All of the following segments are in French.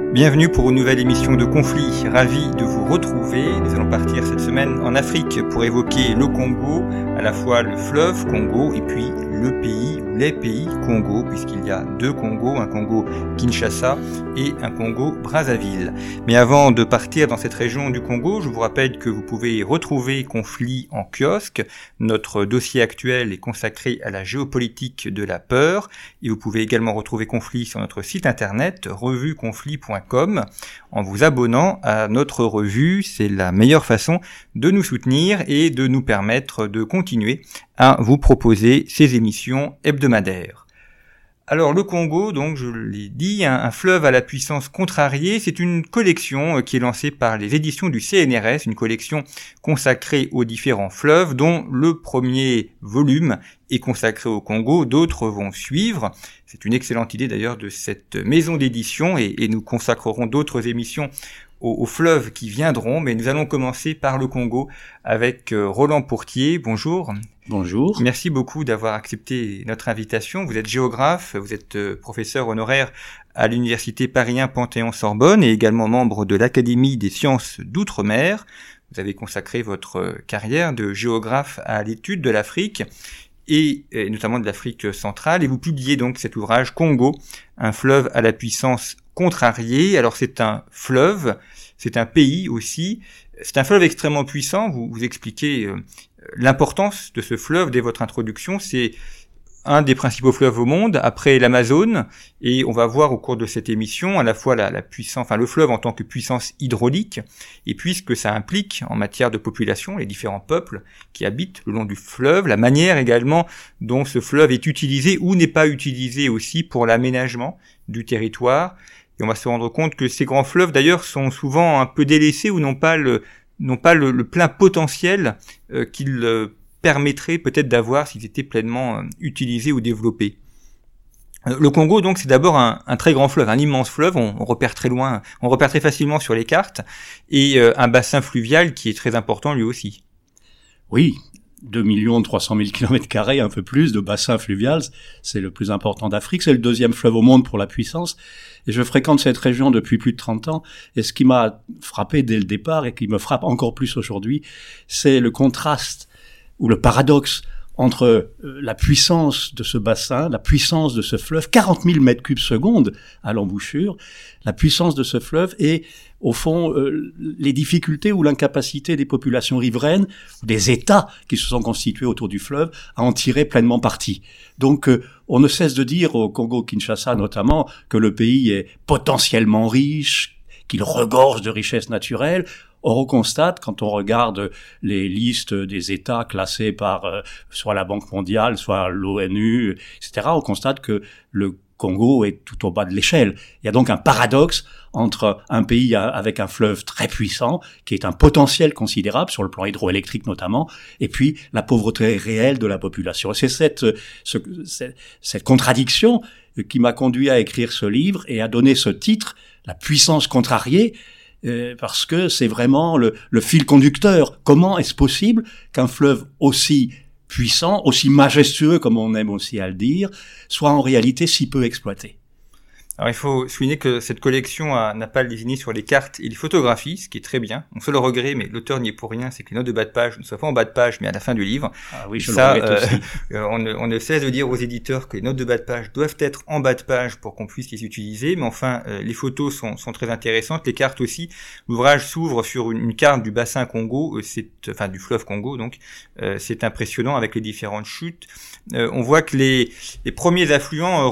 Bienvenue pour une nouvelle émission de Conflit, ravi de vous retrouver. Nous allons partir cette semaine en Afrique pour évoquer le Congo, à la fois le fleuve Congo et puis le pays ou les pays Congo, puisqu'il y a deux Congos, un Congo Kinshasa et un Congo Brazzaville. Mais avant de partir dans cette région du Congo, je vous rappelle que vous pouvez retrouver Conflit en kiosque. Notre dossier actuel est consacré à la géopolitique de la peur et vous pouvez également retrouver Conflit sur notre site internet revueconflit.com. En vous abonnant à notre revue, c'est la meilleure façon de nous soutenir et de nous permettre de continuer à vous proposer ces émissions hebdomadaires. Alors le Congo, donc je l'ai dit, un fleuve à la puissance contrariée, c'est une collection qui est lancée par les éditions du CNRS, une collection consacrée aux différents fleuves, dont le premier volume est consacré au Congo, d'autres vont suivre. C'est une excellente idée d'ailleurs de cette maison d'édition et nous consacrerons d'autres émissions aux fleuves qui viendront, mais nous allons commencer par le Congo avec Roland Pourtier. Bonjour. Bonjour. Merci beaucoup d'avoir accepté notre invitation. Vous êtes géographe, vous êtes professeur honoraire à l'université Paris 1 Panthéon-Sorbonne et également membre de l'Académie des sciences d'outre-mer. Vous avez consacré votre carrière de géographe à l'étude de l'Afrique et notamment de l'Afrique centrale, et vous publiez donc cet ouvrage Congo, un fleuve à la puissance contrariée. Alors c'est un fleuve, c'est un pays aussi, c'est un fleuve extrêmement puissant. Vous expliquez l'importance de ce fleuve dès votre introduction. C'est un des principaux fleuves au monde, après l'Amazone, et on va voir au cours de cette émission à la fois la puissance, enfin le fleuve en tant que puissance hydraulique, et puis ce que ça implique en matière de population, les différents peuples qui habitent le long du fleuve, la manière également dont ce fleuve est utilisé ou n'est pas utilisé aussi pour l'aménagement du territoire. Et on va se rendre compte que ces grands fleuves d'ailleurs sont souvent un peu délaissés ou n'ont pas le plein potentiel qu'ils permettrait peut-être d'avoir s'ils étaient pleinement utilisés ou développés. Le Congo, donc, c'est d'abord un très grand fleuve, un immense fleuve, on repère très loin, on repère très facilement sur les cartes, et un bassin fluvial qui est très important lui aussi. Oui, 2 300 000 km², un peu plus, de bassin fluvial, c'est le plus important d'Afrique, c'est le deuxième fleuve au monde pour la puissance, et je fréquente cette région depuis plus de 30 ans, et ce qui m'a frappé dès le départ, et qui me frappe encore plus aujourd'hui, c'est le contraste ou le paradoxe entre la puissance de ce bassin, la puissance de ce fleuve, 40 000 mètres cubes secondes à l'embouchure, la puissance de ce fleuve et, au fond, les difficultés ou l'incapacité des populations riveraines, des États qui se sont constitués autour du fleuve, à en tirer pleinement parti. Donc, on ne cesse de dire au Congo-Kinshasa notamment que le pays est potentiellement riche, qu'il regorge de richesses naturelles. Or, on constate, quand on regarde les listes des États classés par soit la Banque mondiale, soit l'ONU, etc., on constate que le Congo est tout au bas de l'échelle. Il y a donc un paradoxe entre un pays avec un fleuve très puissant, qui est un potentiel considérable sur le plan hydroélectrique notamment, et puis la pauvreté réelle de la population. Et c'est cette contradiction qui m'a conduit à écrire ce livre et à donner ce titre, La puissance contrariée, parce que c'est vraiment le fil conducteur. Comment est-ce possible qu'un fleuve aussi puissant, aussi majestueux, comme on aime aussi à le dire, soit en réalité si peu exploité? Alors il faut souligner que cette collection n'a pas le désigné sur les cartes et les photographies, ce qui est très bien. Mon seul regret, mais l'auteur n'y est pour rien, c'est que les notes de bas de page ne soient pas en bas de page, mais à la fin du livre. Ah oui, je le regrette aussi. On ne cesse de dire aux éditeurs que les notes de bas de page doivent être en bas de page pour qu'on puisse les utiliser, mais enfin, les photos sont très intéressantes, les cartes aussi. L'ouvrage s'ouvre sur une carte du bassin Congo, du fleuve Congo, donc c'est impressionnant avec les différentes chutes. On voit que les premiers affluents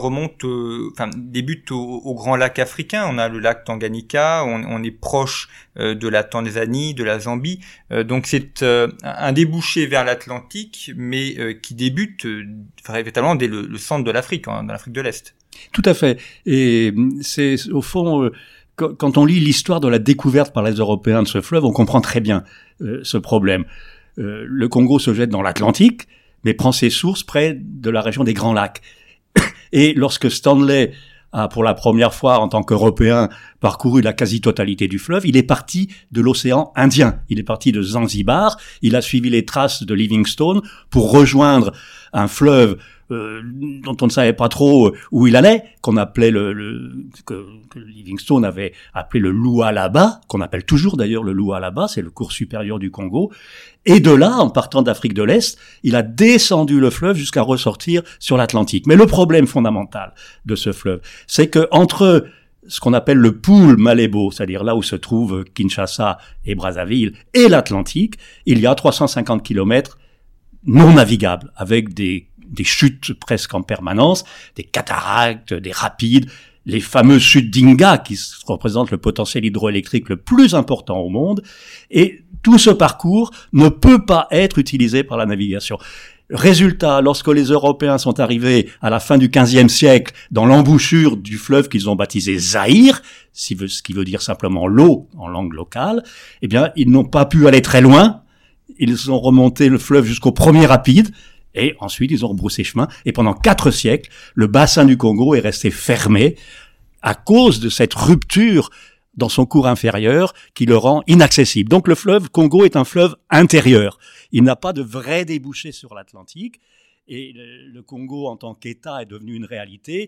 débutent au grand lac africain. On a le lac Tanganyika, on est proche de la Tanzanie, de la Zambie. Donc c'est un débouché vers l'Atlantique, mais qui débute véritablement dès le centre de l'Afrique, dans l'Afrique de l'Est. Tout à fait. Et c'est au fond, quand on lit l'histoire de la découverte par les Européens de ce fleuve, on comprend très bien ce problème. Le Congo se jette dans l'Atlantique, mais prend ses sources près de la région des Grands Lacs. Et lorsque Stanley a, pour la première fois en tant qu'Européen, parcouru la quasi-totalité du fleuve, il est parti de l'océan Indien. Il est parti de Zanzibar, il a suivi les traces de Livingstone pour rejoindre un fleuve dont on ne savait pas trop où il allait, qu'on appelait que Livingstone avait appelé le Lualaba, qu'on appelle toujours d'ailleurs le Lualaba, c'est le cours supérieur du Congo. Et de là, en partant d'Afrique de l'Est, il a descendu le fleuve jusqu'à ressortir sur l'Atlantique. Mais le problème fondamental de ce fleuve, c'est que entre ce qu'on appelle le pool Malébo, c'est-à-dire là où se trouvent Kinshasa et Brazzaville, et l'Atlantique, il y a 350 kilomètres non navigables, avec des chutes presque en permanence, des cataractes, des rapides, les fameuses chutes d'Inga, qui représentent le potentiel hydroélectrique le plus important au monde, et tout ce parcours ne peut pas être utilisé par la navigation. Résultat, lorsque les Européens sont arrivés à la fin du XVe siècle dans l'embouchure du fleuve qu'ils ont baptisé Zaïre, ce qui veut dire simplement l'eau en langue locale, eh bien, ils n'ont pas pu aller très loin. Ils ont remonté le fleuve jusqu'au premier rapide, et ensuite ils ont rebroussé chemin. Et pendant 4 siècles, le bassin du Congo est resté fermé à cause de cette rupture dans son cours inférieur qui le rend inaccessible. Donc le fleuve Congo est un fleuve intérieur. Il n'a pas de vrai débouché sur l'Atlantique, et le Congo en tant qu'État est devenu une réalité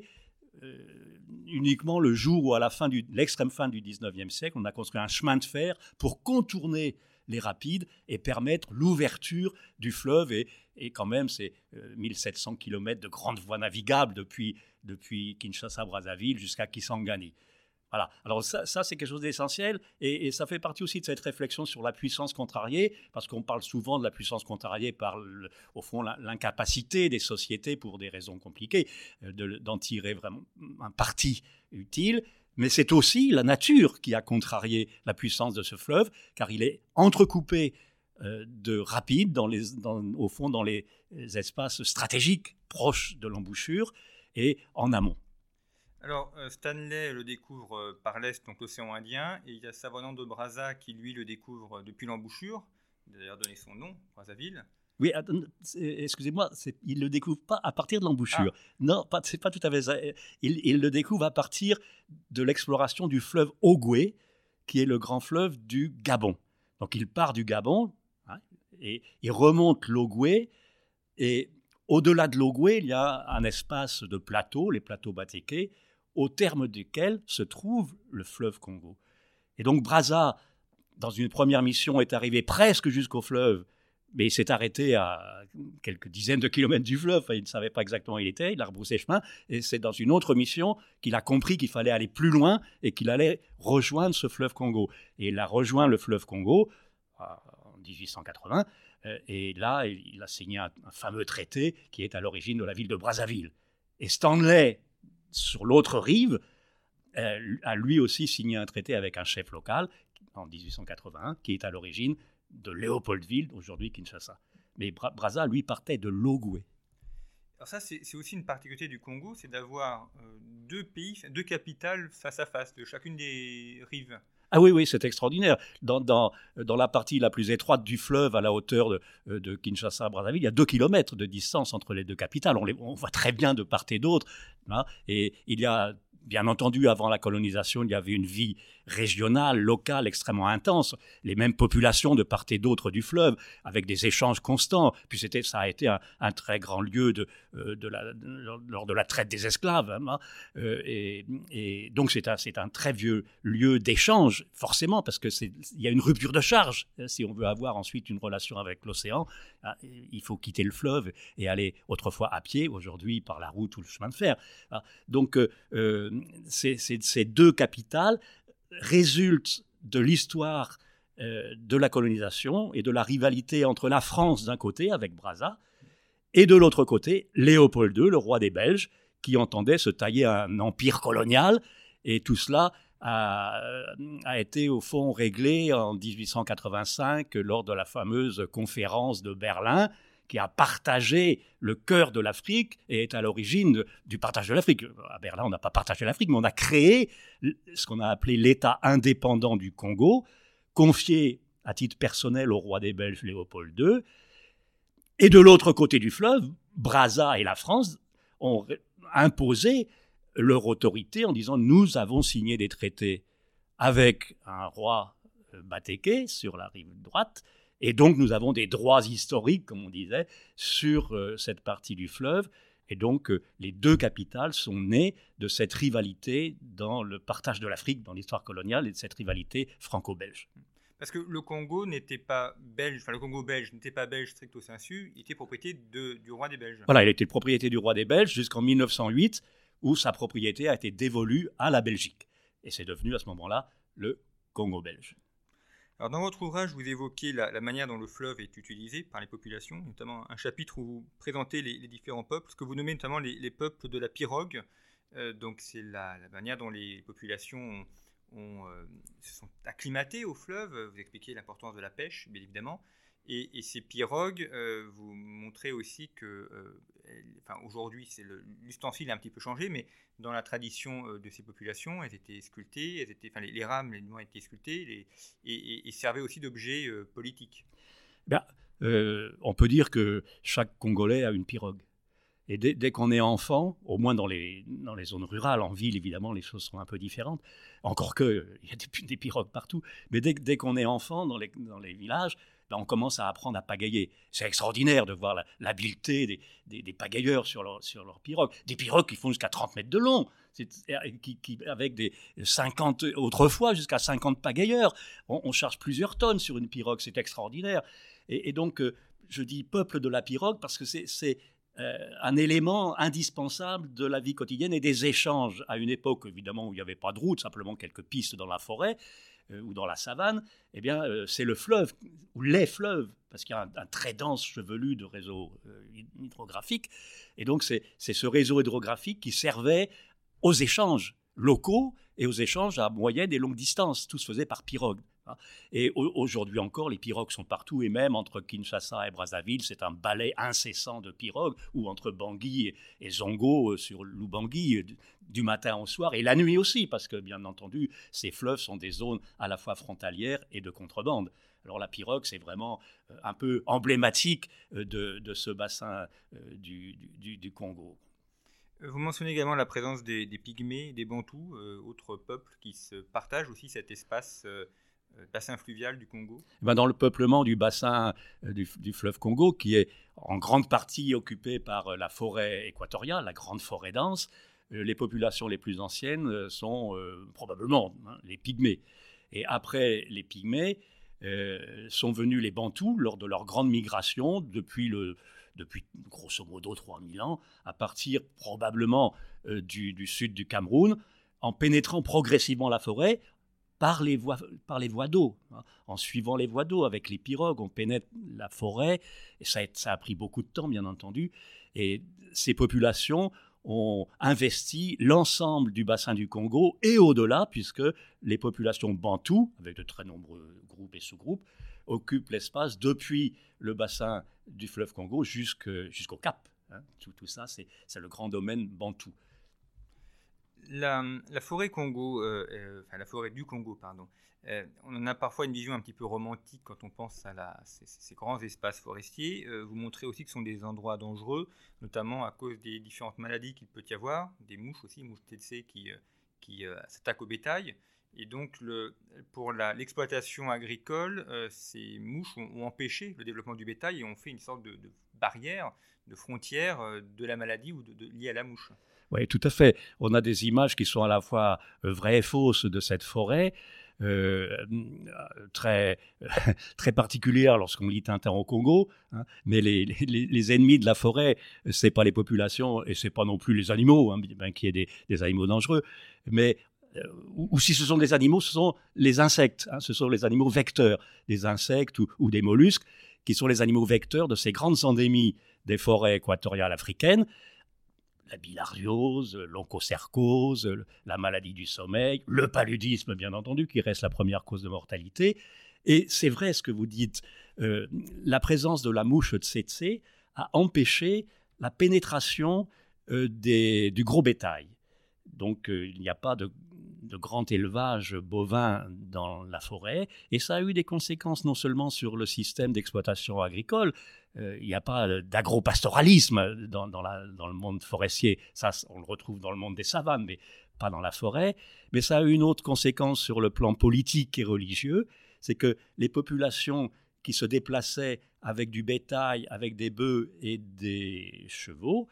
uniquement le jour où, à l'extrême fin du 19e siècle, on a construit un chemin de fer pour contourner les rapides et permettre l'ouverture du fleuve, et quand même c'est 1700 km de grandes voies navigables depuis Kinshasa-Brazzaville jusqu'à Kisangani. Voilà. Alors ça c'est quelque chose d'essentiel, et ça fait partie aussi de cette réflexion sur la puissance contrariée, parce qu'on parle souvent de la puissance contrariée par, au fond, l'incapacité des sociétés, pour des raisons compliquées, d'en tirer vraiment un parti utile. Mais c'est aussi la nature qui a contrarié la puissance de ce fleuve, car il est entrecoupé de rapides au fond dans les espaces stratégiques proches de l'embouchure et en amont. Alors, Stanley le découvre par l'est, donc l'océan Indien, et il y a Savonnant de Brazza qui, lui, le découvre depuis l'embouchure. Il a d'ailleurs donné son nom, Brazzaville. Oui, excusez-moi, il ne le découvre pas à partir de l'embouchure. Ah. Non, c'est pas tout à fait ça. Il le découvre à partir de l'exploration du fleuve Ogoué, qui est le grand fleuve du Gabon. Donc il part du Gabon, et il remonte l'Ogoué, et au-delà de l'Ogoué, il y a un espace de plateaux, les plateaux Batéké, au terme desquels se trouve le fleuve Congo. Et donc Brazza, dans une première mission, est arrivé presque jusqu'au fleuve, mais il s'est arrêté à quelques dizaines de kilomètres du fleuve. Enfin, il ne savait pas exactement où il était, il a rebroussé chemin, et c'est dans une autre mission qu'il a compris qu'il fallait aller plus loin et qu'il allait rejoindre ce fleuve Congo. Et il a rejoint le fleuve Congo en 1880, et là, il a signé un fameux traité qui est à l'origine de la ville de Brazzaville. Et Stanley, sur l'autre rive, a lui aussi signé un traité avec un chef local en 1881, qui est à l'origine de Léopoldville, aujourd'hui Kinshasa. Mais Brazza, lui, partait de l'Ogoué. Alors ça, c'est aussi une particularité du Congo, c'est d'avoir deux capitales face à face, de chacune des rives. Ah oui, c'est extraordinaire. Dans la partie la plus étroite du fleuve, à la hauteur de Kinshasa-Brazzaville, il y a 2 kilomètres de distance entre les deux capitales. On voit très bien de part et d'autre. Hein, et il y a, bien entendu, avant la colonisation, il y avait une vie régionale, locale, extrêmement intense. Les mêmes populations de part et d'autre du fleuve, avec des échanges constants. Puis ça a été un très grand lieu lors de la traite des esclaves. Hein, et donc c'est un très vieux lieu d'échange, forcément, parce qu'il y a une rupture de charge. Si on veut avoir ensuite une relation avec l'océan, il faut quitter le fleuve et aller autrefois à pied, aujourd'hui par la route ou le chemin de fer. Donc ces deux capitales résultent de l'histoire de la colonisation et de la rivalité entre la France d'un côté, avec Brazza, et de l'autre côté, Léopold II, le roi des Belges, qui entendait se tailler un empire colonial, et tout cela a été au fond réglé en 1885 lors de la fameuse conférence de Berlin, qui a partagé le cœur de l'Afrique et est à l'origine du partage de l'Afrique. À Berlin, on n'a pas partagé l'Afrique, mais on a créé ce qu'on a appelé l'État indépendant du Congo, confié à titre personnel au roi des Belges Léopold II. Et de l'autre côté du fleuve, Brazza et la France ont imposé leur autorité en disant « Nous avons signé des traités avec un roi Batéké sur la rive droite, et donc nous avons des droits historiques, comme on disait, sur cette partie du fleuve, Et donc, les deux capitales sont nées de cette rivalité dans le partage de l'Afrique, dans l'histoire coloniale, et de cette rivalité franco-belge. Parce que le Congo n'était pas belge, enfin le Congo belge n'était pas belge stricto sensu, il était propriété du roi des Belges. Voilà, il était propriété du roi des Belges jusqu'en 1908, où sa propriété a été dévolue à la Belgique. Et c'est devenu à ce moment-là le Congo belge. Alors dans votre ouvrage, vous évoquez la manière dont le fleuve est utilisé par les populations, notamment un chapitre où vous présentez les différents peuples, ce que vous nommez notamment les peuples de la pirogue. Donc c'est la manière dont les populations se sont acclimatées au fleuve. Vous expliquez l'importance de la pêche, bien évidemment. Et ces pirogues, vous montrez aussi que, aujourd'hui, l'ustensile a un petit peu changé, mais dans la tradition de ces populations, elles étaient sculptées, les rames, les noix étaient sculptées et servaient aussi d'objets politiques. On peut dire que chaque Congolais a une pirogue. Et dès qu'on est enfant, au moins dans les zones rurales, en ville évidemment les choses sont un peu différentes, encore qu'il y a des pirogues partout, mais dès qu'on est enfant dans les villages, on commence à apprendre à pagayer. C'est extraordinaire de voir l'habileté des pagailleurs sur leur pirogue. Des pirogues qui font jusqu'à 30 mètres de long, avec des 50, autrefois jusqu'à 50 pagailleurs. On charge plusieurs tonnes sur une pirogue, c'est extraordinaire. Et donc, je dis peuple de la pirogue parce que c'est un élément indispensable de la vie quotidienne et des échanges à une époque évidemment où il n'y avait pas de route, simplement quelques pistes dans la forêt ou dans la savane. Eh bien, c'est le fleuve ou les fleuves, parce qu'il y a un très dense chevelu de réseaux hydrographiques. Et donc, c'est ce réseau hydrographique qui servait aux échanges locaux et aux échanges à moyenne et longue distance. Tout se faisait par pirogue. Et aujourd'hui encore, les pirogues sont partout, et même entre Kinshasa et Brazzaville, c'est un balai incessant de pirogues, ou entre Bangui et Zongo sur l'Ubangui, du matin au soir, et la nuit aussi, parce que bien entendu, ces fleuves sont des zones à la fois frontalières et de contrebande. Alors la pirogue, c'est vraiment un peu emblématique de ce bassin du Congo. Vous mentionnez également la présence des Pygmées, des Bantous, autres peuples qui se partagent aussi cet espace bassin fluvial du Congo. Dans le peuplement du bassin du fleuve Congo, qui est en grande partie occupé par la forêt équatoriale, la grande forêt dense, les populations les plus anciennes sont probablement les Pygmées. Et après les Pygmées, sont venus les Bantous lors de leur grande migration depuis grosso modo 3000 ans, à partir probablement du sud du Cameroun, en pénétrant progressivement la forêt, par les voies d'eau. En suivant les voies d'eau avec les pirogues, on pénètre la forêt, et ça a pris beaucoup de temps, bien entendu, et ces populations ont investi l'ensemble du bassin du Congo et au-delà, puisque les populations bantoues, avec de très nombreux groupes et sous-groupes, occupent l'espace depuis le bassin du fleuve Congo jusqu'au Cap. Tout ça, c'est le grand domaine bantou. La forêt Congo, la forêt du Congo, pardon, on en a parfois une vision un petit peu romantique quand on pense à ces grands espaces forestiers. Vous montrez aussi que ce sont des endroits dangereux, notamment à cause des différentes maladies qu'il peut y avoir, des mouches aussi, mouches tsetse qui s'attaquent au bétail. Et donc, pour l'exploitation agricole, ces mouches ont empêché le développement du bétail et ont fait une sorte de barrière, de frontière de la maladie ou liée à la mouche. Oui, tout à fait. On a des images qui sont à la fois vraies et fausses de cette forêt, très particulière lorsqu'on lit Tintin au Congo. Mais les ennemis de la forêt, c'est pas les populations et c'est pas non plus les animaux, bien qu'il y ait des animaux dangereux. Mais ou si ce sont des animaux, ce sont les insectes. Ce sont les animaux vecteurs, des insectes ou des mollusques, qui sont les animaux vecteurs de ces grandes endémies des forêts équatoriales africaines. La bilharziose, l'onchocercose, la maladie du sommeil, le paludisme, bien entendu, qui reste la première cause de mortalité. Et c'est vrai ce que vous dites, la présence de la mouche tsetse a empêché la pénétration du gros bétail. Donc il n'y a pas de grand élevage bovin dans la forêt, et ça a eu des conséquences non seulement sur le système d'exploitation agricole, il n'y a pas d'agropastoralisme dans le monde forestier, ça on le retrouve dans le monde des savanes, mais pas dans la forêt, mais ça a eu une autre conséquence sur le plan politique et religieux, c'est que les populations qui se déplaçaient avec du bétail, avec des bœufs et des chevaux,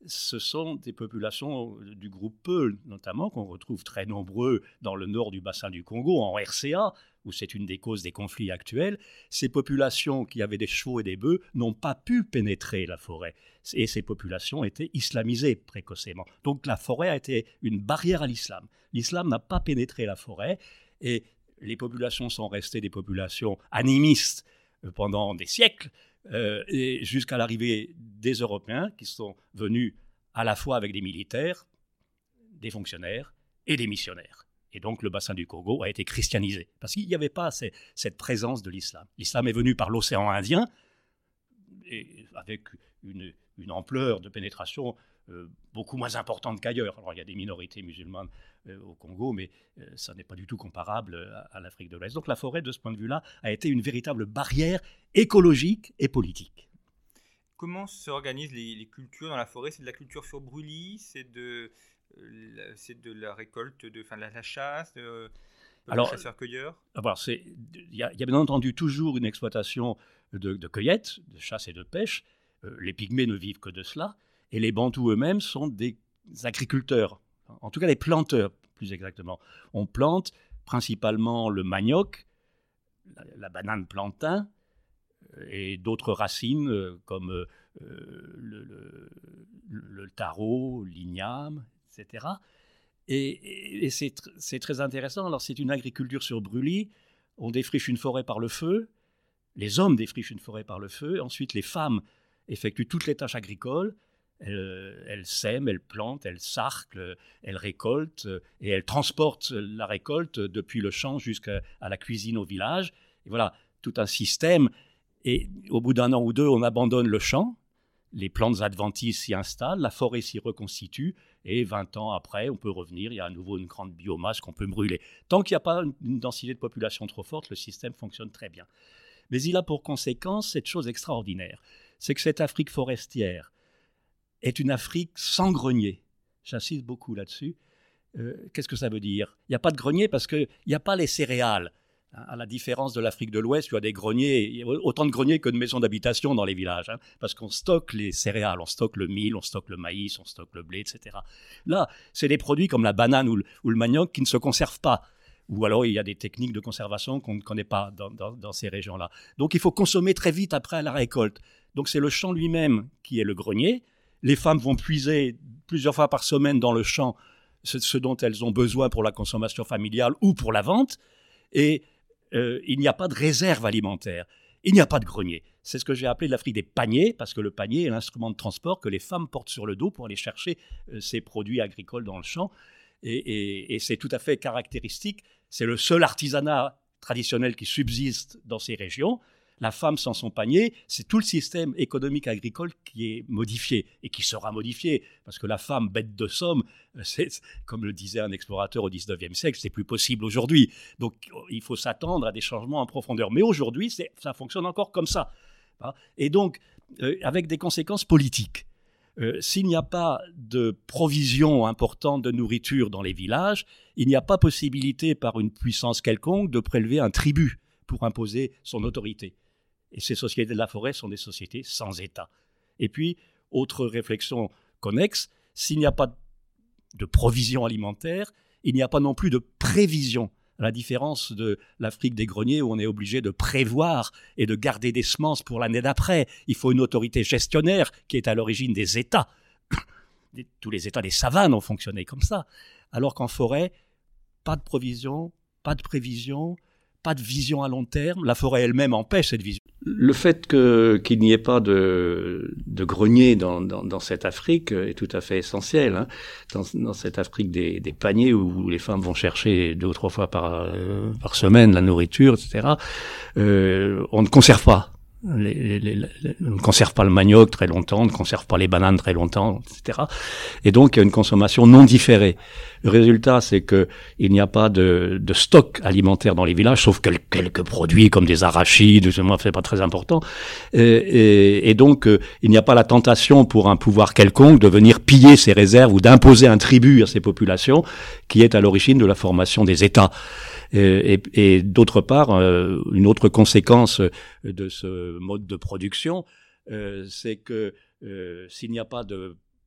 ce sont des populations du groupe Peul, notamment, qu'on retrouve très nombreux dans le nord du bassin du Congo, en RCA, où c'est une des causes des conflits actuels. Ces populations qui avaient des chevaux et des bœufs n'ont pas pu pénétrer la forêt. Et ces populations étaient islamisées précocement. Donc la forêt a été une barrière à l'islam. L'islam n'a pas pénétré la forêt et les populations sont restées des populations animistes pendant des siècles, et jusqu'à l'arrivée des Européens qui sont venus à la fois avec des militaires, des fonctionnaires et des missionnaires. Et donc le bassin du Congo a été christianisé, parce qu'il n'y avait pas cette présence de l'islam. L'islam est venu par l'océan Indien, et avec une ampleur de pénétration beaucoup moins importante qu'ailleurs. Alors il y a des minorités musulmanes au Congo, mais ça n'est pas du tout comparable à l'Afrique de l'Ouest. Donc la forêt, de ce point de vue-là, a été une véritable barrière écologique et politique. Comment s'organisent les cultures dans la forêt? C'est de la culture sur brûlis, c'est de la récolte, de la chasse, de chasseurs-cueilleurs? Il y a bien entendu toujours une exploitation de cueillette, de chasse et de pêche. Les pygmées ne vivent que de cela. Et les Bantous eux-mêmes sont des agriculteurs, en tout cas des planteurs, plus exactement. On plante principalement le manioc, la banane plantain et d'autres racines comme le taro, l'igname, etc. Et c'est très intéressant. Alors c'est une agriculture sur brûlis. On défriche une forêt par le feu. Les hommes défrichent une forêt par le feu. Ensuite, les femmes effectuent toutes les tâches agricoles. Elles sèment, elles plantent, elles sarclent, elles récoltent et elles transportent la récolte depuis le champ jusqu'à la cuisine au village. Et voilà, tout un système. Et au bout d'un an ou deux, on abandonne le champ, les plantes adventices s'y installent, la forêt s'y reconstitue, et 20 ans après, on peut revenir, il y a à nouveau une grande biomasse qu'on peut brûler. Tant qu'il n'y a pas une densité de population trop forte, le système fonctionne très bien. Mais il a pour conséquence cette chose extraordinaire, c'est que cette Afrique forestière est une Afrique sans grenier. J'insiste beaucoup là-dessus. Qu'est-ce que ça veut dire? Il n'y a pas de grenier parce qu'il n'y a pas les céréales. À la différence de l'Afrique de l'Ouest, il y a des greniers, il y a autant de greniers que de maisons d'habitation dans les villages, parce qu'on stocke les céréales, on stocke le mil, on stocke le maïs, on stocke le blé, etc. Là, c'est des produits comme la banane ou le manioc qui ne se conservent pas. Ou alors, il y a des techniques de conservation qu'on ne connaît pas dans ces régions-là. Donc, il faut consommer très vite après la récolte. Donc, c'est le champ lui-même qui est le grenier. Les femmes vont puiser plusieurs fois par semaine dans le champ ce dont elles ont besoin pour la consommation familiale ou pour la vente. Et il n'y a pas de réserve alimentaire. Il n'y a pas de grenier. C'est ce que j'ai appelé l'Afrique des paniers, parce que le panier est l'instrument de transport que les femmes portent sur le dos pour aller chercher ces produits agricoles dans le champ. Et c'est tout à fait caractéristique. C'est le seul artisanat traditionnel qui subsiste dans ces régions. La femme sans son panier, c'est tout le système économique agricole qui est modifié et qui sera modifié. Parce que la femme, bête de somme, c'est, comme le disait un explorateur au XIXe siècle, c'est plus possible aujourd'hui. Donc il faut s'attendre à des changements en profondeur. Mais aujourd'hui, ça fonctionne encore comme ça. Et donc, avec des conséquences politiques. S'il n'y a pas de provision importante de nourriture dans les villages, il n'y a pas possibilité par une puissance quelconque de prélever un tribut pour imposer son autorité. Et ces sociétés de la forêt sont des sociétés sans État. Et puis, autre réflexion connexe, s'il n'y a pas de provision alimentaire, il n'y a pas non plus de prévision. À la différence de l'Afrique des greniers où on est obligé de prévoir et de garder des semences pour l'année d'après. Il faut une autorité gestionnaire qui est à l'origine des États. Tous les États des savanes ont fonctionné comme ça. Alors qu'en forêt, pas de provision, pas de prévision, pas de vision à long terme. La forêt elle-même empêche cette vision. Le fait qu'il n'y ait pas de grenier dans cette Afrique est tout à fait essentiel. Hein. Dans cette Afrique des paniers où les femmes vont chercher 2 ou 3 fois par semaine la nourriture, etc. On ne conserve pas. On ne conserve pas le manioc très longtemps, on ne conserve pas les bananes très longtemps, etc. Et donc, il y a une consommation non différée. Le résultat, c'est que il n'y a pas de stock alimentaire dans les villages, sauf quelques produits comme des arachides, c'est pas très important. Et donc, il n'y a pas la tentation pour un pouvoir quelconque de venir piller ces réserves ou d'imposer un tribut à ces populations qui est à l'origine de la formation des États. Et d'autre part, une autre conséquence de ce mode de production, c'est que s'il n'y a pas de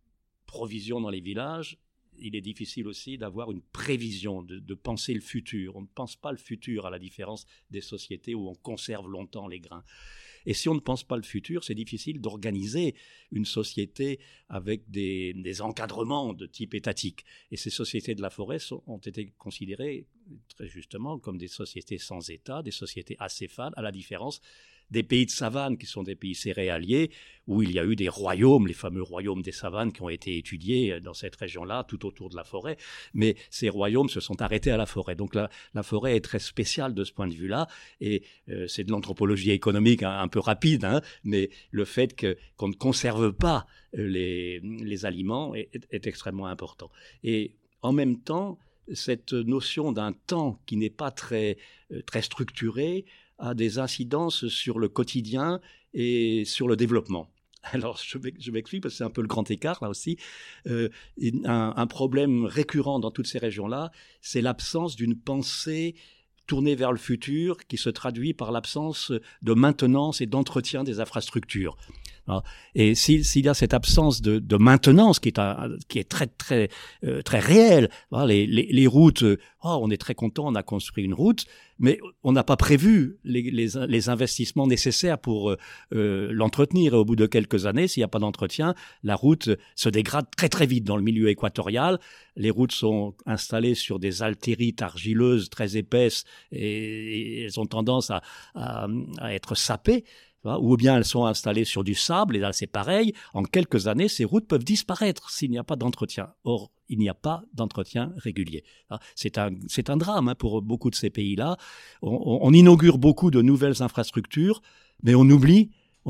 provision dans les villages, il est difficile aussi d'avoir une prévision, de penser le futur. On ne pense pas le futur, à la différence des sociétés où on conserve longtemps les grains. Et si on ne pense pas le futur, c'est difficile d'organiser une société avec des encadrements de type étatique. Et ces sociétés de la forêt ont été considérées très justement comme des sociétés sans État, des sociétés acéphales, à la différence des pays de savane qui sont des pays céréaliers où il y a eu des royaumes, les fameux royaumes des savanes qui ont été étudiés dans cette région-là, tout autour de la forêt. Mais ces royaumes se sont arrêtés à la forêt. Donc la forêt est très spéciale de ce point de vue-là et c'est de l'anthropologie économique un peu rapide, hein, mais le fait qu'on ne conserve pas les aliments est extrêmement important. Et en même temps, cette notion d'un temps qui n'est pas très structuré a des incidences sur le quotidien et sur le développement. Alors, je m'explique parce que c'est un peu le grand écart, là aussi. Un problème récurrent dans toutes ces régions-là, c'est l'absence d'une pensée tournée vers le futur qui se traduit par l'absence de maintenance et d'entretien des infrastructures. Et s'il y a cette absence de maintenance qui est très réelle, les routes, on est très content, on a construit une route, mais on n'a pas prévu les investissements nécessaires pour l'entretenir. Et au bout de quelques années, s'il n'y a pas d'entretien, la route se dégrade très vite dans le milieu équatorial. Les routes sont installées sur des altérites argileuses très épaisses et elles ont tendance à être sapées. Ou bien elles sont installées sur du sable, et là c'est pareil, en quelques années, ces routes peuvent disparaître s'il n'y a pas d'entretien. Or, il n'y a pas d'entretien régulier. C'est un drame pour beaucoup de ces pays-là. On inaugure beaucoup de nouvelles infrastructures, mais on oublie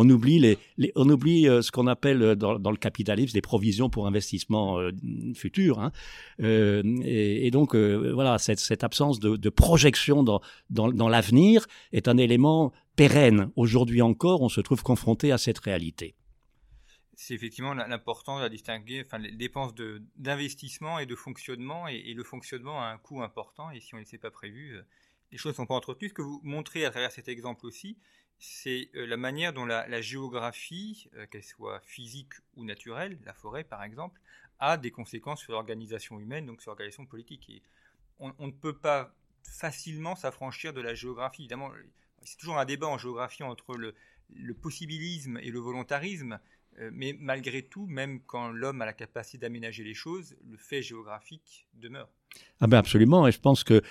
ce qu'on appelle dans le capitalisme des provisions pour investissement futur. Hein. Et donc voilà, cette absence de projection dans l'avenir est un élément pérenne. Aujourd'hui encore, on se trouve confronté à cette réalité. C'est effectivement l'important de distinguer les dépenses d'investissement et de fonctionnement, et le fonctionnement a un coût important, et si on ne les a pas prévus, les choses ne sont pas entretenues. Ce que vous montrez à travers cet exemple aussi, c'est la manière dont la géographie, qu'elle soit physique ou naturelle, la forêt par exemple, a des conséquences sur l'organisation humaine, donc sur l'organisation politique. Et on ne peut pas facilement s'affranchir de la géographie. Évidemment, c'est toujours un débat en géographie entre le possibilisme et le volontarisme, mais malgré tout, même quand l'homme a la capacité d'aménager les choses, le fait géographique demeure. Ah ben absolument, et je pense que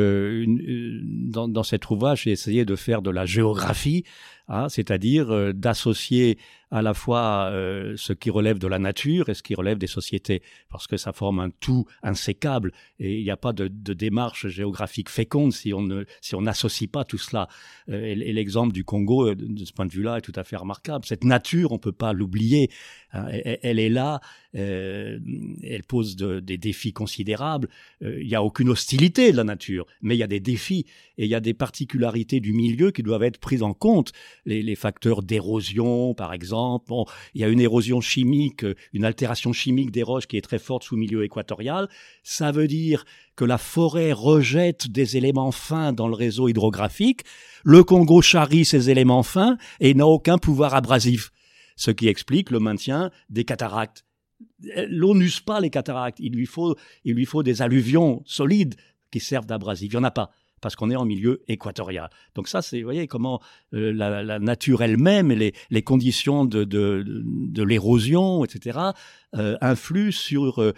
dans cet ouvrage, j'ai essayé de faire de la géographie, c'est-à-dire d'associer à la fois ce qui relève de la nature et ce qui relève des sociétés, parce que ça forme un tout insécable, et il n'y a pas de démarche géographique féconde si on n'associe pas tout cela. Et l'exemple du Congo, de ce point de vue-là, est tout à fait remarquable. Cette nature, on peut pas l'oublier, hein, elle est là, elle pose des défis considérables. Il n'y a aucune hostilité de la nature, mais il y a des défis et il y a des particularités du milieu qui doivent être prises en compte. Les facteurs d'érosion, par exemple. Bon, il y a une érosion chimique, une altération chimique des roches qui est très forte sous milieu équatorial. Ça veut dire que la forêt rejette des éléments fins dans le réseau hydrographique. Le Congo charrie ces éléments fins et n'a aucun pouvoir abrasif, ce qui explique le maintien des cataractes. L'eau n'use pas les cataractes, il lui faut des alluvions solides qui servent d'abrasif. Il n'y en a pas, parce qu'on est en milieu équatorial. Donc ça, c'est, vous voyez, comment la nature elle-même et les conditions de l'érosion, etc., influent sur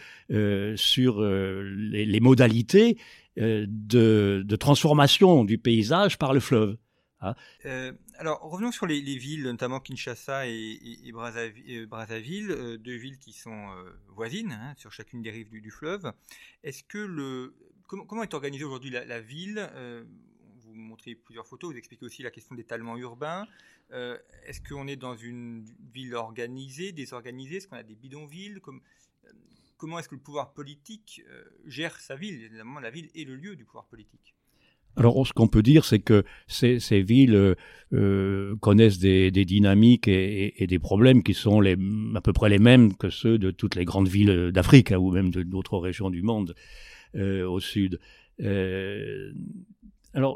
les modalités de transformation du paysage par le fleuve. Alors, revenons sur les villes, notamment Kinshasa et Brazzaville, deux villes qui sont voisines, sur chacune des rives du fleuve. Est-ce que comment est organisée aujourd'hui la ville? Vous montrez plusieurs photos, vous expliquez aussi la question d'étalement urbain. Est-ce qu'on est dans une ville organisée, désorganisée? Est-ce qu'on a des bidonvilles? Comment est-ce que le pouvoir politique gère sa ville? Évidemment, la ville est le lieu du pouvoir politique. Alors, ce qu'on peut dire, c'est que ces villes connaissent des dynamiques et des problèmes qui sont à peu près les mêmes que ceux de toutes les grandes villes d'Afrique, ou même d'autres régions du monde au sud. Alors,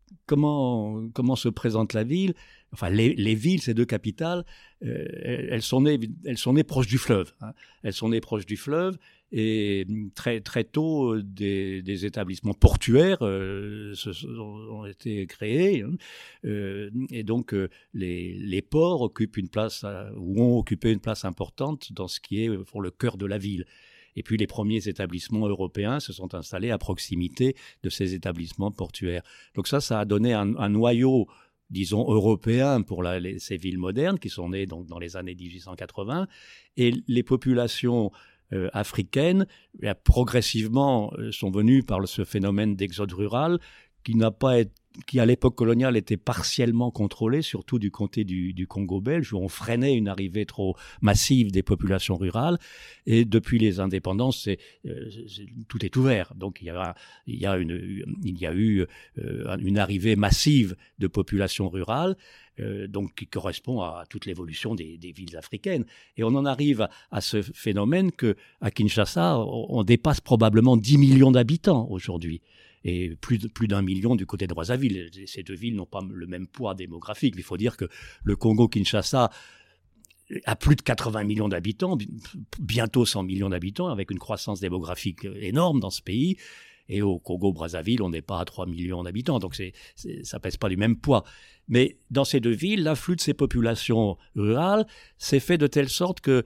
comment se présente la ville? Enfin, les villes, ces deux capitales, elles sont nées proches du fleuve. Hein. Elles sont nées proches du fleuve et très très tôt des établissements portuaires ont été créés. Hein. Et donc les ports occupent une place ou ont occupé une place importante dans ce qui est pour le cœur de la ville. Et puis les premiers établissements européens se sont installés à proximité de ces établissements portuaires. Donc ça a donné un noyau, disons, européen pour ces villes modernes qui sont nées donc dans les années 1880. Et les populations africaines, progressivement, sont venues par ce phénomène d'exode rural qui à l'époque coloniale était partiellement contrôlé, surtout du comté du Congo belge, où on freinait une arrivée trop massive des populations rurales. Et depuis les indépendances, tout est ouvert. Donc il y a eu une arrivée massive de populations rurales, donc qui correspond à toute l'évolution des villes africaines. Et on en arrive à ce phénomène que à Kinshasa, on dépasse probablement 10 millions d'habitants aujourd'hui. Et plus d'1 million du côté de Brazzaville. Ces deux villes n'ont pas le même poids démographique. Il faut dire que le Congo-Kinshasa a plus de 80 millions d'habitants, bientôt 100 millions d'habitants, avec une croissance démographique énorme dans ce pays. Et au Congo-Brazzaville, on n'est pas à 3 millions d'habitants, donc ça pèse pas du même poids. Mais dans ces deux villes, l'afflux de ces populations rurales s'est fait de telle sorte que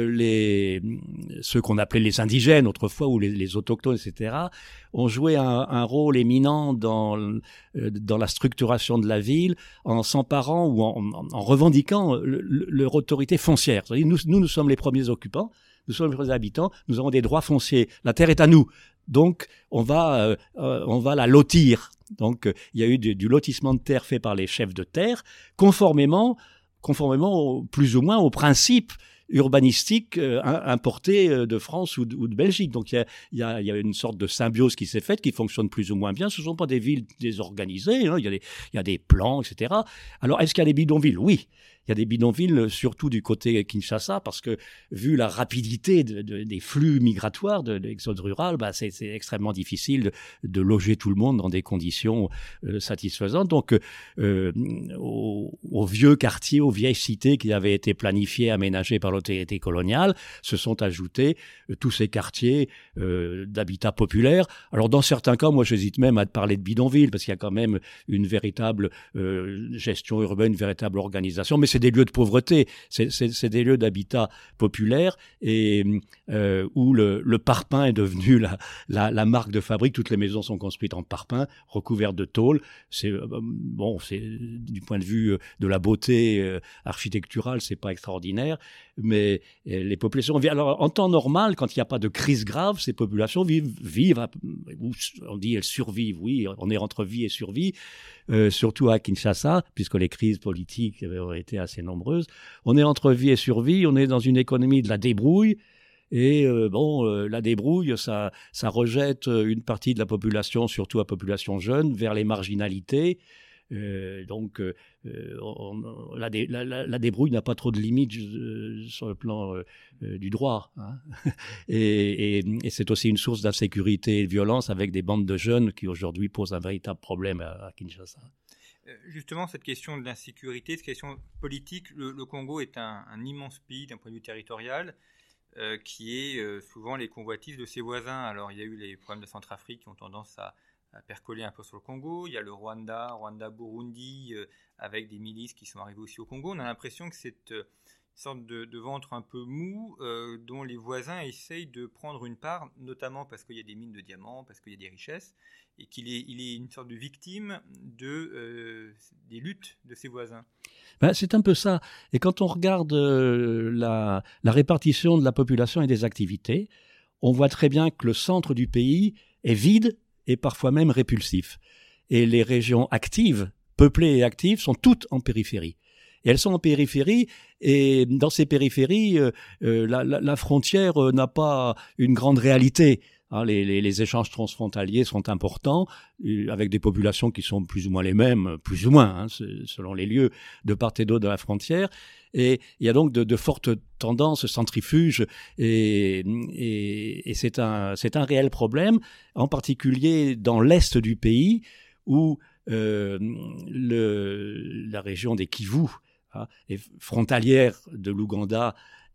ceux qu'on appelait les indigènes autrefois, ou les autochtones, etc., ont joué un rôle éminent dans la structuration de la ville, en s'emparant ou en revendiquant leur autorité foncière. C'est-à-dire, nous sommes les premiers occupants, nous sommes les premiers habitants, nous avons des droits fonciers, la terre est à nous. Donc, on va la lotir. Donc, il y a eu du lotissement de terre fait par les chefs de terre, conformément plus ou moins aux principes urbanistiques importés de France ou de Belgique. Donc, il y a une sorte de symbiose qui s'est faite, qui fonctionne plus ou moins bien. Ce ne sont pas des villes désorganisées, hein. Il y a des plans, etc. Alors, est-ce qu'il y a des bidonvilles? Oui. Il y a des bidonvilles, surtout du côté Kinshasa, parce que vu la rapidité des flux migratoires de l'exode rural, c'est extrêmement difficile de loger tout le monde dans des conditions satisfaisantes. Donc, aux vieux quartiers, aux vieilles cités qui avaient été planifiées, aménagées par l'autorité coloniale, se sont ajoutés tous ces quartiers d'habitat populaire. Alors, dans certains cas, moi, j'hésite même à parler de bidonville, parce qu'il y a quand même une véritable gestion urbaine, une véritable organisation, mais c'est des lieux de pauvreté, c'est des lieux d'habitat populaire et où le parpaing est devenu la marque de fabrique. Toutes les maisons sont construites en parpaing, recouvertes de tôle. C'est du point de vue de la beauté architecturale, c'est pas extraordinaire, mais les populations vivent. Alors en temps normal, quand il n'y a pas de crise grave, ces populations vivent. On dit elles survivent. Oui, on est entre vie et survie. Surtout à Kinshasa, puisque les crises politiques ont été assez nombreuses. On est entre vie et survie, on est dans une économie de la débrouille, et la débrouille, ça rejette une partie de la population, surtout la population jeune, vers les marginalités. La débrouille n'a pas trop de limites sur le plan du droit, hein. et c'est aussi une source d'insécurité et de violence, avec des bandes de jeunes qui aujourd'hui posent un véritable problème à Kinshasa. Justement, cette question de l'insécurité, cette question politique, le Congo est un immense pays d'un point de vue territorial, qui est souvent les convoitises de ses voisins. Alors il y a eu les problèmes de Centrafrique qui ont tendance à percoler un peu sur le Congo. Il y a le Rwanda-Burundi, avec des milices qui sont arrivées aussi au Congo. On a l'impression que c'est une sorte de ventre un peu mou dont les voisins essayent de prendre une part, notamment parce qu'il y a des mines de diamants, parce qu'il y a des richesses, et qu'il est une sorte de victime des luttes de ses voisins. C'est un peu ça. Et quand on regarde la répartition de la population et des activités, on voit très bien que le centre du pays est vide et parfois même répulsif. Et les régions actives, peuplées et actives, sont toutes en périphérie. Et elles sont en périphérie, et dans ces périphéries, la frontière n'a pas une grande réalité. Hein, les échanges transfrontaliers sont importants, avec des populations qui sont plus ou moins les mêmes, plus ou moins, hein, selon les lieux, de part et d'autre de la frontière. Et il y a donc de fortes tendances centrifuges, et c'est un réel problème, en particulier dans l'est du pays, où la région des Kivu est frontalière de l'Ouganda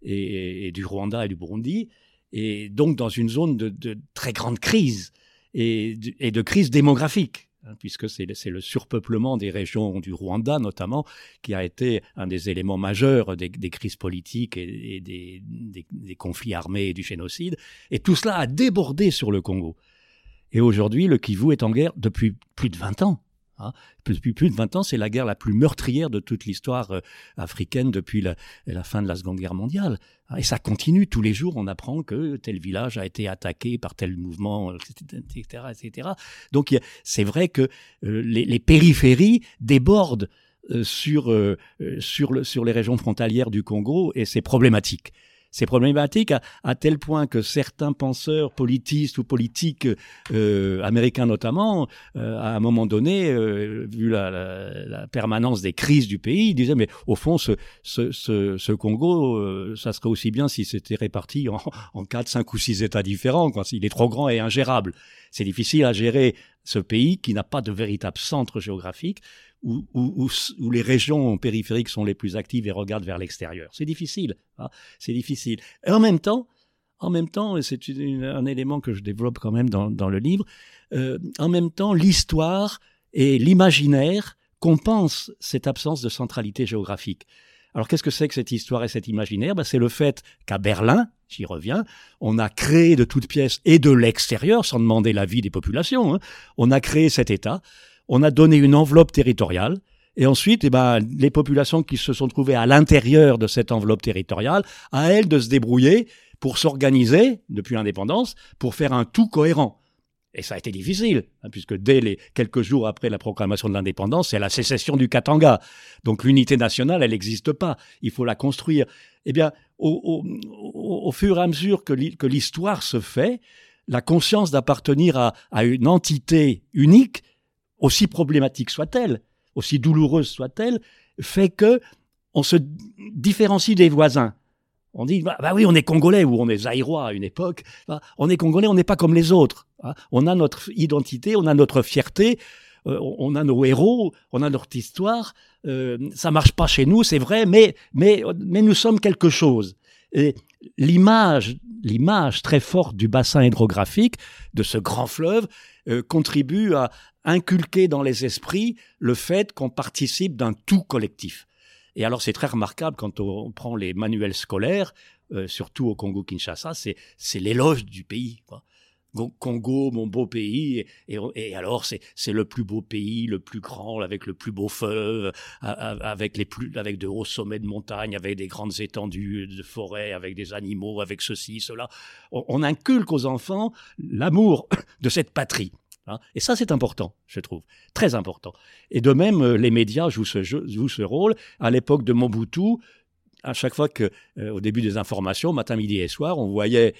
et du Rwanda et du Burundi, et donc dans une zone de très grande crise et de crise démographique, puisque c'est le surpeuplement des régions du Rwanda notamment qui a été un des éléments majeurs des crises politiques et des conflits armés et du génocide, et tout cela a débordé sur le Congo. Et aujourd'hui, le Kivu est en guerre depuis plus de 20 ans. Depuis plus de 20 ans, c'est la guerre la plus meurtrière de toute l'histoire africaine depuis la fin de la Seconde Guerre mondiale. Et ça continue. Tous les jours, on apprend que tel village a été attaqué par tel mouvement, etc., etc. Donc, c'est vrai que les périphéries débordent sur les régions frontalières du Congo, et c'est problématique. C'est problématique à tel point que certains penseurs politistes ou politiques américains notamment, à un moment donné, vu la permanence des crises du pays, disaient mais au fond ce Congo, ça serait aussi bien si c'était réparti en 4, 5 ou 6 États différents, quoi. Il est trop grand et ingérable. C'est difficile à gérer ce pays qui n'a pas de véritable centre géographique, où les régions périphériques sont les plus actives et regardent vers l'extérieur. C'est difficile, c'est difficile. Et en même temps, et c'est un élément que je développe quand même dans le livre, en même temps, l'histoire et l'imaginaire compensent cette absence de centralité géographique. Alors qu'est-ce que c'est que cette histoire et cet imaginaire ? C'est le fait qu'à Berlin, j'y reviens, on a créé de toutes pièces et de l'extérieur, sans demander l'avis des populations, on a créé cet État. On a donné une enveloppe territoriale, et ensuite, les populations qui se sont trouvées à l'intérieur de cette enveloppe territoriale, à elles de se débrouiller pour s'organiser, depuis l'indépendance, pour faire un tout cohérent. Et ça a été difficile, puisque dès les quelques jours après la proclamation de l'indépendance, c'est la sécession du Katanga. Donc l'unité nationale, elle n'existe pas. Il faut la construire. Eh bien, au fur et à mesure que l'histoire se fait, la conscience d'appartenir à une entité unique, aussi problématique soit-elle, aussi douloureuse soit-elle, fait que on se différencie des voisins. On dit, bah oui, on est Congolais, ou on est Zaïrois à une époque. On est Congolais, on n'est pas comme les autres. On a notre identité, on a notre fierté, on a nos héros, on a notre histoire. Ça marche pas chez nous, c'est vrai, mais nous sommes quelque chose. Et l'image très forte du bassin hydrographique, de ce grand fleuve, contribue à inculquer dans les esprits le fait qu'on participe d'un tout collectif. Et alors c'est très remarquable quand on prend les manuels scolaires, surtout au Congo-Kinshasa, c'est l'éloge du pays, quoi. Congo, mon beau pays, et alors c'est le plus beau pays, le plus grand, avec le plus beau fleuve, avec de hauts sommets de montagne, avec des grandes étendues de forêt, avec des animaux, avec ceci, cela. On inculque aux enfants l'amour de cette patrie. Et ça, c'est important, je trouve, très important. Et de même, les médias jouent ce rôle. À l'époque de Mobutu, à chaque fois au début des informations, matin, midi et soir, on voyait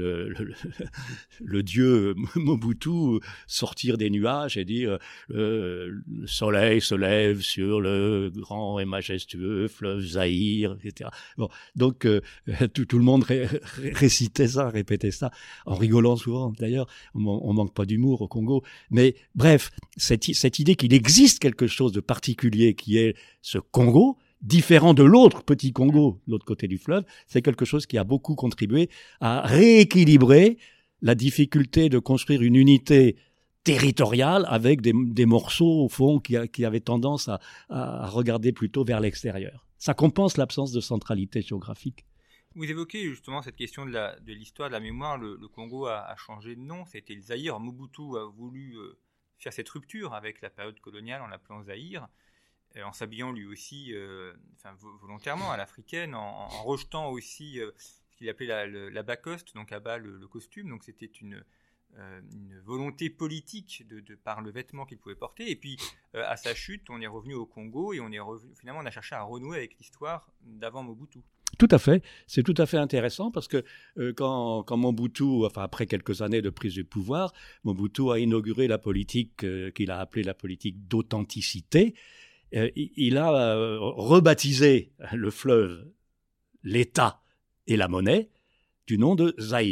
le dieu Mobutu sortir des nuages et dire le soleil se lève sur le grand et majestueux fleuve Zaïre, etc. Bon, donc tout le monde récitait ça, répétait ça, en rigolant souvent. D'ailleurs, on manque pas d'humour au Congo. Mais bref, cette idée qu'il existe quelque chose de particulier qui est ce Congo, différent de l'autre petit Congo, de l'autre côté du fleuve, c'est quelque chose qui a beaucoup contribué à rééquilibrer la difficulté de construire une unité territoriale avec des morceaux, au fond, qui avaient tendance à regarder plutôt vers l'extérieur. Ça compense l'absence de centralité géographique. Vous évoquez justement cette question de l'histoire, de la mémoire. Le Congo a changé de nom, c'était le Zaïre. Mobutu a voulu faire cette rupture avec la période coloniale en l'appelant Zaïre, en s'habillant lui aussi volontairement à l'africaine, en rejetant aussi ce qu'il appelait la bacoste, donc à bas le costume. Donc c'était une volonté politique de par le vêtement qu'il pouvait porter. Et puis à sa chute, on est revenu au Congo et finalement on a cherché à renouer avec l'histoire d'avant Mobutu. Tout à fait. C'est tout à fait intéressant parce que quand Mobutu, après quelques années de prise du pouvoir, Mobutu a inauguré la politique qu'il a appelée la politique d'authenticité. Il a rebaptisé le fleuve, l'État et la monnaie du nom de Zaïre.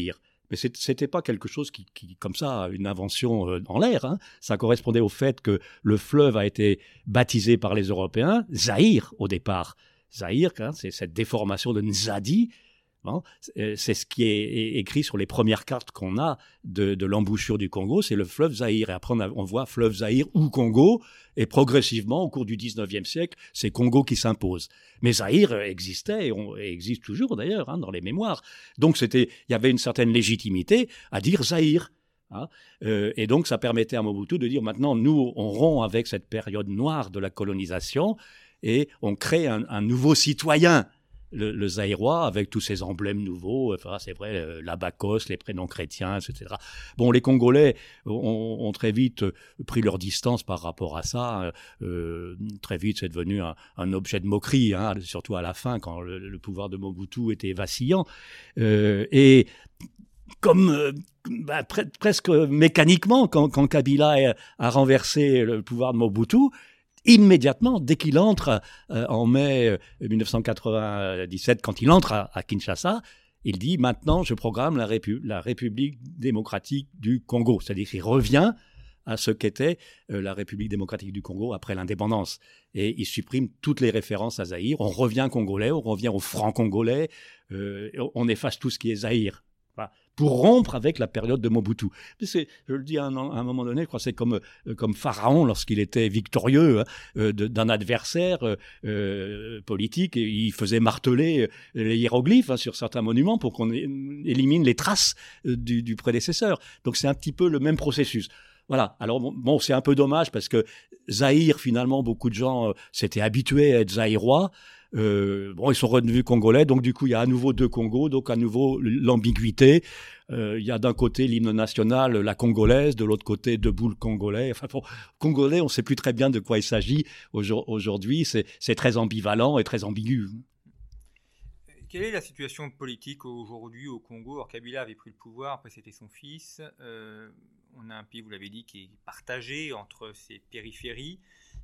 Mais c'était pas quelque chose qui comme ça, une invention en l'air. Hein. Ça correspondait au fait que le fleuve a été baptisé par les Européens Zaïre au départ. Zaïre, hein, c'est cette déformation de Nzadi. Hein, c'est ce qui est écrit sur les premières cartes qu'on a de l'embouchure du Congo, c'est le fleuve Zaïre. Et après, on voit fleuve Zaïre ou Congo, et progressivement, au cours du 19e siècle, c'est Congo qui s'impose. Mais Zaïre existait, et existe toujours d'ailleurs, hein, dans les mémoires. Donc il y avait une certaine légitimité à dire Zaïre. Hein, et donc ça permettait à Mobutu de dire maintenant, nous, on rompt avec cette période noire de la colonisation, et on crée un nouveau citoyen. Le Zaïrois, avec tous ses emblèmes nouveaux, enfin, c'est vrai, l'abacos, les prénoms chrétiens, etc. Bon, les Congolais ont très vite pris leur distance par rapport à ça. Très vite, c'est devenu un objet de moquerie, hein, surtout à la fin, quand le pouvoir de Mobutu était vacillant. Et comme presque mécaniquement, quand Kabila a renversé le pouvoir de Mobutu, immédiatement, dès qu'il entre en mai 1997, quand il entre à Kinshasa, il dit « Maintenant, je programme la République démocratique du Congo ». C'est-à-dire qu'il revient à ce qu'était la République démocratique du Congo après l'indépendance. Et il supprime toutes les références à Zaïre. On revient congolais, on revient au franc congolais, on efface tout ce qui est Zaïre. Pour rompre avec la période de Mobutu. Je le dis à un moment donné, je crois que c'est comme Pharaon lorsqu'il était victorieux d'un adversaire politique, et il faisait marteler les hiéroglyphes sur certains monuments pour qu'on élimine les traces du prédécesseur. Donc c'est un petit peu le même processus. Voilà. Alors bon, c'est un peu dommage parce que Zaïre, finalement, beaucoup de gens s'étaient habitués à être zaïrois. Ils sont redevenus congolais, donc du coup il y a à nouveau deux Congos, donc à nouveau l'ambiguïté. Il y a d'un côté l'hymne national, la congolaise, de l'autre côté debout le congolais. Enfin bon, congolais, on ne sait plus très bien de quoi il s'agit aujourd'hui. C'est très ambivalent et très ambigu. Quelle est la situation politique aujourd'hui au Congo? Alors, Kabila avait pris le pouvoir, après c'était son fils. On a un pays, vous l'avez dit, qui est partagé entre ses périphéries.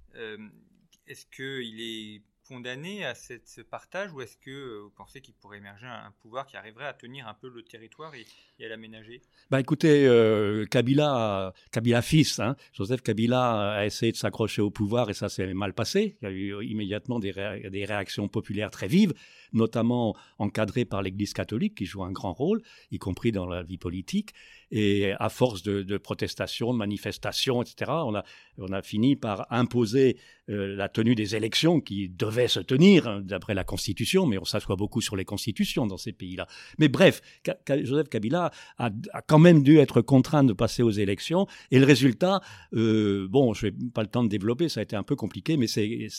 Est-ce qu'il est condamné à ce partage, ou est-ce que vous pensez qu'il pourrait émerger un pouvoir qui arriverait à tenir un peu le territoire et à l'aménager? Écoutez, Kabila fils, hein, Joseph Kabila a essayé de s'accrocher au pouvoir et ça s'est mal passé. Il y a eu immédiatement des réactions populaires très vives, notamment encadrées par l'Église catholique qui joue un grand rôle, y compris dans la vie politique. Et à force de protestations, de manifestations, etc., on a fini par imposer la tenue des élections qui devaient se tenir, hein, d'après la Constitution, mais on s'assoit beaucoup sur les constitutions dans ces pays-là. Mais bref, Joseph Kabila a quand même dû être contraint de passer aux élections, et le résultat, je n'ai pas le temps de développer, ça a été un peu compliqué, mais c'est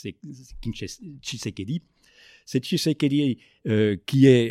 Tshisekedi. C'est Tshisekedi qui est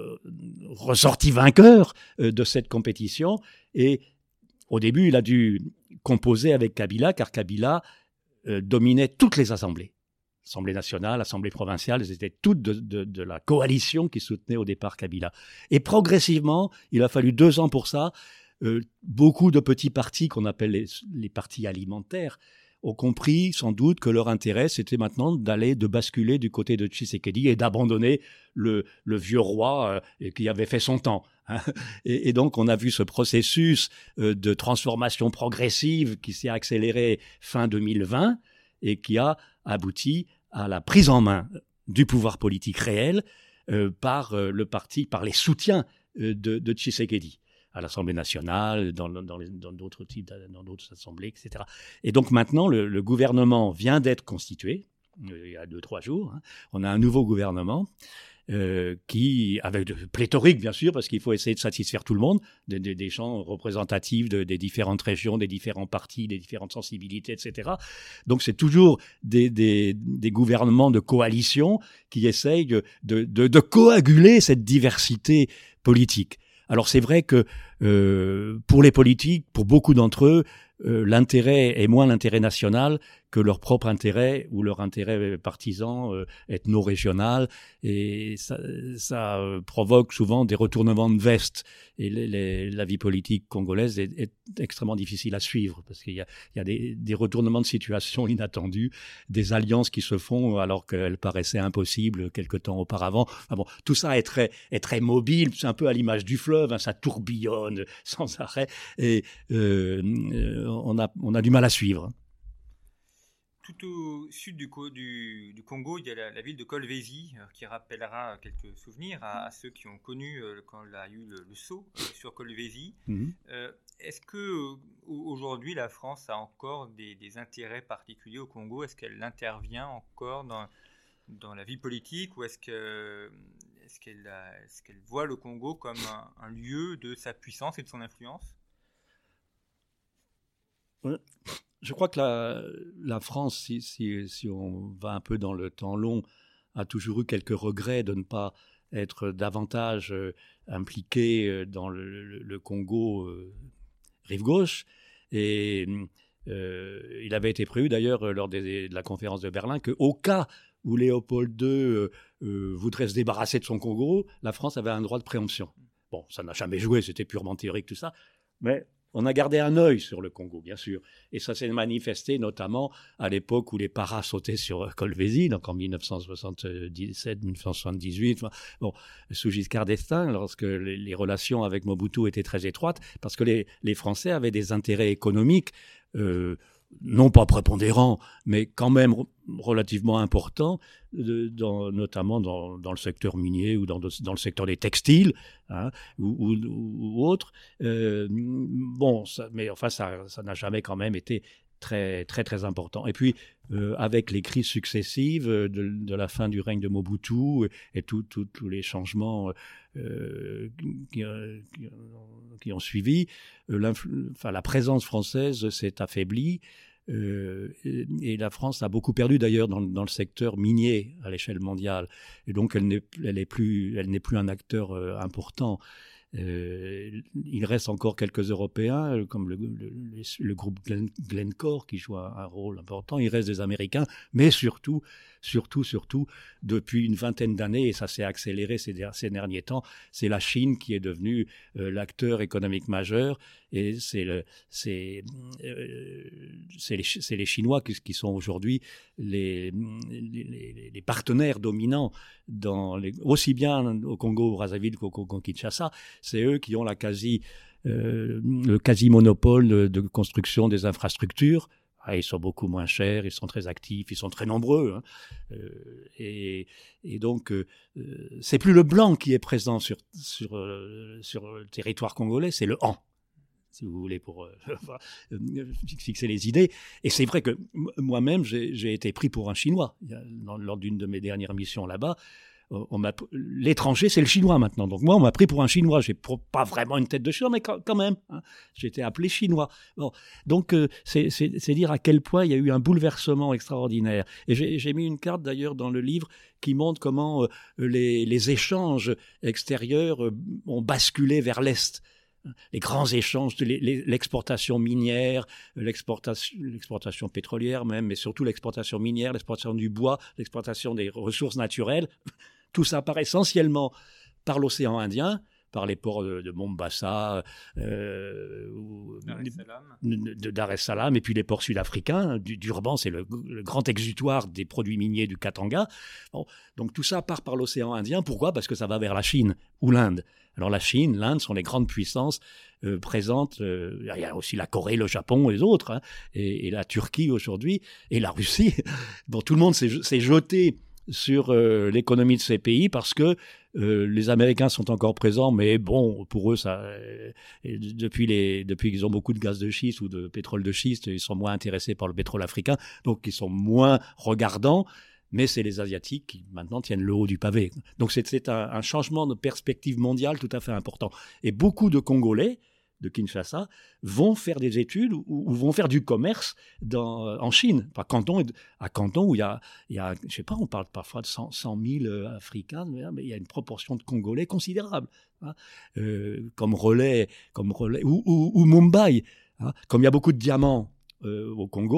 ressorti vainqueur de cette compétition, et au début, il a dû composer avec Kabila, car Kabila dominait toutes les assemblées. Assemblée nationale, Assemblée provinciale, elles étaient toutes de la coalition qui soutenait au départ Kabila. Et progressivement, il a fallu 2 ans pour ça, beaucoup de petits partis qu'on appelle les partis alimentaires ont compris sans doute que leur intérêt c'était maintenant de basculer du côté de Tshisekedi et d'abandonner le vieux roi qui avait fait son temps. Hein. Et donc on a vu ce processus de transformation progressive qui s'est accéléré fin 2020 et qui a abouti à la prise en main du pouvoir politique réel par le parti, par les soutiens de Tshisekedi à l'Assemblée nationale, dans d'autres assemblées, etc. Et donc maintenant, le gouvernement vient d'être constitué, il y a 2-3 jours. Hein. On a un nouveau gouvernement qui, pléthorique bien sûr, parce qu'il faut essayer de satisfaire tout le monde, des gens représentatifs des différentes régions, des différents partis, des différentes sensibilités, etc. Donc c'est toujours des gouvernements de coalition qui essayent de coaguler cette diversité politique. Alors c'est vrai que pour les politiques, pour beaucoup d'entre eux, l'intérêt est moins l'intérêt national que leur propre intérêt ou leur intérêt partisan, ethno-régional, et ça provoque souvent des retournements de veste. Et la vie politique congolaise est extrêmement difficile à suivre, parce qu'il y a des retournements de situation inattendus, des alliances qui se font alors qu'elles paraissaient impossibles quelque temps auparavant. Enfin bon, tout ça est très mobile, c'est un peu à l'image du fleuve, hein, ça tourbillonne sans arrêt, et on a du mal à suivre. Tout au sud du Congo, il y a la ville de Kolwezi, qui rappellera quelques souvenirs à ceux qui ont connu quand il y a eu le saut sur Kolwezi. Est-ce que aujourd'hui la France a encore des intérêts particuliers au Congo? Est-ce qu'elle intervient encore dans la vie politique, ou est-ce qu'elle voit le Congo comme un lieu de sa puissance et de son influence? Je crois que la France, si on va un peu dans le temps long, a toujours eu quelques regrets de ne pas être davantage impliquée dans le Congo rive gauche. Et il avait été prévu d'ailleurs lors de la conférence de Berlin qu'au cas où Léopold II voudrait se débarrasser de son Congo, la France avait un droit de préemption. Bon, ça n'a jamais joué, c'était purement théorique tout ça, mais on a gardé un œil sur le Congo, bien sûr. Et ça s'est manifesté notamment à l'époque où les paras sautaient sur Kolwezi, donc en 1977-1978, bon, sous Giscard d'Estaing, lorsque les relations avec Mobutu étaient très étroites, parce que les Français avaient des intérêts économiques, non pas prépondérants, mais quand même relativement importants, notamment dans le secteur minier ou dans le secteur des textiles, hein, ou autres. Bon, mais enfin, ça n'a jamais quand même été très, très, très important. Et puis, avec les crises successives de la fin du règne de Mobutu et tous les changements qui ont suivi, la présence française s'est affaiblie. Et la France a beaucoup perdu d'ailleurs dans le secteur minier à l'échelle mondiale. Et donc elle n'est plus un acteur important. Il reste encore quelques Européens, comme le groupe Glencore, qui joue un rôle important. Il reste des Américains, mais surtout, depuis une vingtaine d'années, et ça s'est accéléré ces derniers temps, c'est la Chine qui est devenue l'acteur économique majeur, et c'est les Chinois qui sont aujourd'hui les partenaires dominants aussi bien au Congo-Brazzaville qu'au Congo-Kinshasa. C'est eux qui ont le quasi-monopole de construction des infrastructures. Ils sont beaucoup moins chers, ils sont très actifs, ils sont très nombreux. Hein. Et donc, c'est plus le blanc qui est présent sur le territoire congolais, c'est le han, si vous voulez, pour fixer les idées. Et c'est vrai que moi-même, j'ai été pris pour un Chinois lors d'une de mes dernières missions là-bas. L'étranger, c'est le chinois maintenant. Donc moi, on m'a pris pour un chinois. J'ai pas vraiment une tête de chinois, mais quand même, hein, j'ai été appelé chinois. Bon, donc c'est dire à quel point il y a eu un bouleversement extraordinaire. Et j'ai mis une carte d'ailleurs dans le livre qui montre comment les échanges extérieurs ont basculé vers l'Est. Les grands échanges, l'exportation minière, l'exportation pétrolière même, mais surtout l'exportation minière, l'exportation du bois, l'exportation des ressources naturelles. Tout ça part essentiellement par l'océan Indien, par les ports de Mombasa, Dar es Salaam, et puis les ports sud-africains. Durban, c'est le grand exutoire des produits miniers du Katanga. Bon, donc tout ça part par l'océan Indien. Pourquoi ? Parce que ça va vers la Chine ou l'Inde. Alors la Chine, l'Inde sont les grandes puissances présentes. Il y a aussi la Corée, le Japon et les autres, hein, et la Turquie aujourd'hui, et la Russie. Bon, tout le monde s'est jeté sur l'économie de ces pays parce que les Américains sont encore présents, mais bon, pour eux, depuis qu'ils ont beaucoup de gaz de schiste ou de pétrole de schiste, ils sont moins intéressés par le pétrole africain, donc ils sont moins regardants. Mais c'est les Asiatiques qui maintenant tiennent le haut du pavé. Donc c'est un changement de perspective mondiale tout à fait important. Et beaucoup de Congolais de Kinshasa vont faire des études ou vont faire du commerce en Chine. À Canton, où il y a, je sais pas, on parle parfois de 100 000 Africains, mais il y a une proportion de Congolais considérable, hein, comme relais, ou Mumbai, hein, comme il y a beaucoup de diamants au Congo.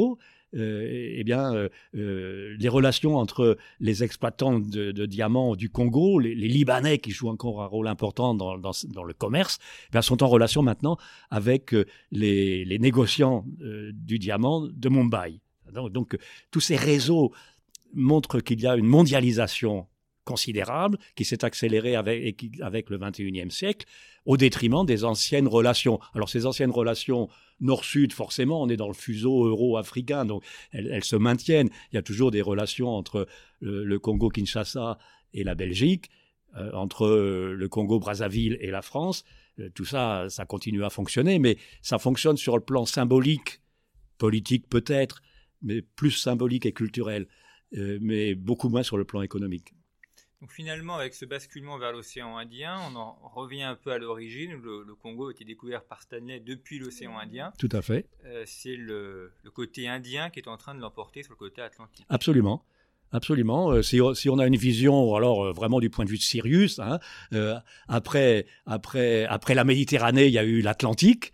les relations entre les exploitants de diamants du Congo, les Libanais qui jouent encore un rôle important dans le commerce, sont en relation maintenant avec les négociants du diamant de Mumbai. Donc tous ces réseaux montrent qu'il y a une mondialisation considérable qui s'est accélérée avec le XXIe siècle au détriment des anciennes relations. Alors ces anciennes relations nord-sud, forcément, on est dans le fuseau euro-africain, donc elles se maintiennent. Il y a toujours des relations entre le Congo-Kinshasa et la Belgique, entre le Congo-Brazzaville et la France. Tout ça, ça continue à fonctionner, mais ça fonctionne sur le plan symbolique, politique peut-être, mais plus symbolique et culturel, mais beaucoup moins sur le plan économique. Donc finalement, avec ce basculement vers l'océan Indien, on en revient un peu à l'origine. Le Congo a été découvert par Stanley depuis l'océan Indien. Tout à fait. C'est le côté indien qui est en train de l'emporter sur le côté atlantique. Absolument. Absolument. Si on a une vision, alors vraiment du point de vue de Sirius, après la Méditerranée, il y a eu l'Atlantique,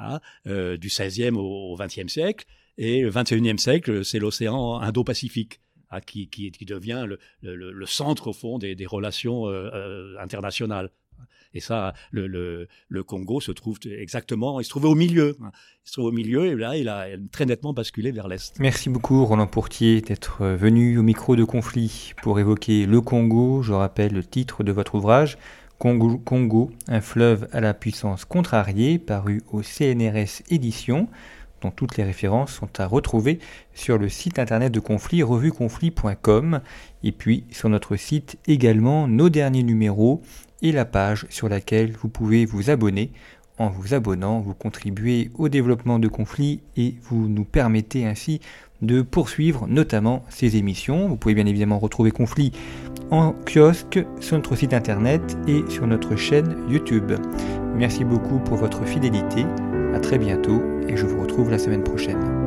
du XVIe au XXe siècle, et le XXIe siècle, c'est l'océan Indo-Pacifique. Qui devient le centre au fond des relations internationales. Et ça, le Congo se trouve exactement, il se trouvait au milieu. Il se trouve au milieu et là, il a très nettement basculé vers l'Est. Merci beaucoup Roland Pourtier d'être venu au micro de Conflit pour évoquer le Congo. Je rappelle le titre de votre ouvrage, Congo, un fleuve à la puissance contrariée, paru au CNRS Éditions, dont toutes les références sont à retrouver sur le site internet de Conflit, revueconflit.com, et puis sur notre site également nos derniers numéros et la page sur laquelle vous pouvez vous abonner. En vous abonnant, vous contribuez au développement de Conflit et vous nous permettez ainsi de poursuivre notamment ces émissions. Vous pouvez bien évidemment retrouver Conflit en kiosque, sur notre site internet et sur notre chaîne YouTube. Merci beaucoup pour votre fidélité. À très bientôt et je vous retrouve la semaine prochaine.